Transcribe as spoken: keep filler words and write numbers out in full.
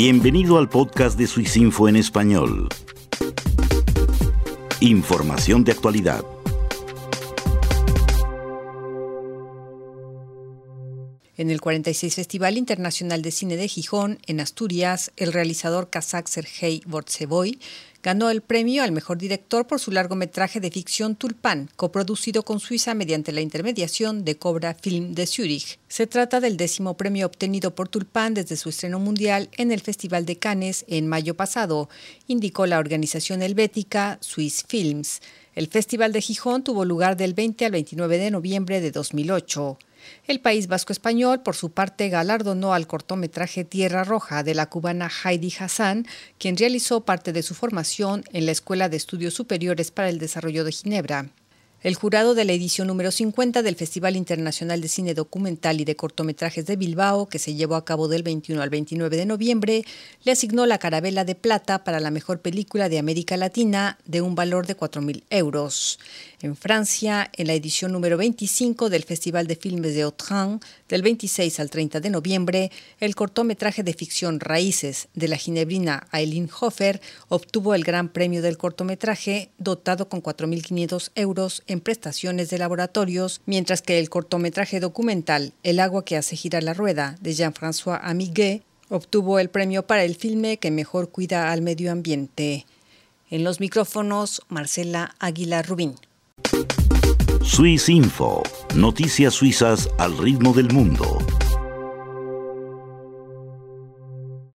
Bienvenido al podcast de Swissinfo en español. Información de actualidad. En el cuarenta y seis Festival Internacional de Cine de Gijón, en Asturias, el realizador kazaj Sergei Vortsevoy ganó el premio al mejor director por su largometraje de ficción Tulpán, coproducido con Suiza mediante la intermediación de Cobra Film de Zúrich. Se trata del décimo premio obtenido por Tulpán desde su estreno mundial en el Festival de Cannes en mayo pasado, indicó la organización helvética Swiss Films. El Festival de Gijón tuvo lugar del veinte al veintinueve de noviembre de dos mil ocho. El País Vasco Español, por su parte, galardonó al cortometraje Tierra Roja de la cubana Heidi Hassan, quien realizó parte de su formación en la Escuela de Estudios Superiores para el Desarrollo de Ginebra. El jurado de la edición número cincuenta del Festival Internacional de Cine Documental y de Cortometrajes de Bilbao, que se llevó a cabo del veintiuno al veintinueve de noviembre, le asignó la Carabela de Plata para la mejor película de América Latina de un valor de cuatro mil euros. En Francia, en la edición número veinticinco del Festival de Filmes de Autun, del veintiséis al treinta de noviembre, el cortometraje de ficción Raíces de la ginebrina Aileen Hofer obtuvo el gran premio del cortometraje, dotado con cuatro mil quinientos euros en prestaciones de laboratorios, mientras que el cortometraje documental El agua que hace girar la rueda de Jean-François Amiguet obtuvo el premio para el filme que mejor cuida al medio ambiente. En los micrófonos, Marcela Aguilar Rubín. Swissinfo, noticias suizas al ritmo del mundo.